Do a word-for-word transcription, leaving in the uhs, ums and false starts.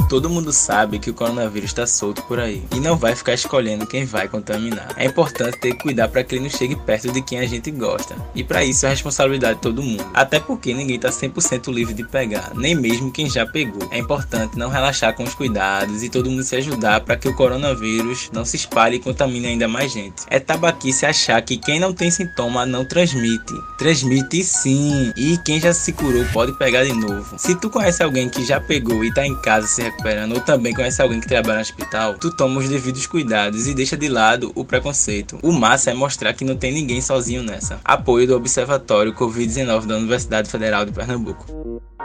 Todo mundo sabe que o coronavírus está solto por aí e não vai ficar escolhendo quem vai contaminar. É importante ter cuidado para que ele não chegue perto de quem a gente gosta. E para isso é responsabilidade de todo mundo. Até porque ninguém está cem por cento livre de pegar, nem mesmo quem já pegou. É importante não relaxar com os cuidados e todo mundo se ajudar para que o coronavírus não se espalhe e contamine ainda mais gente. É tabaquice achar que quem não tem sintoma não transmite. Transmite sim. E quem já se curou pode pegar de novo. Se tu conhece alguém que já pegou e tá em casa se recuperando, ou também conhece alguém que trabalha no hospital, tu toma os devidos cuidados e deixa de lado o preconceito. O massa é mostrar que não tem ninguém sozinho nessa. Apoio do Observatório covid dezenove da Universidade Federal de Pernambuco.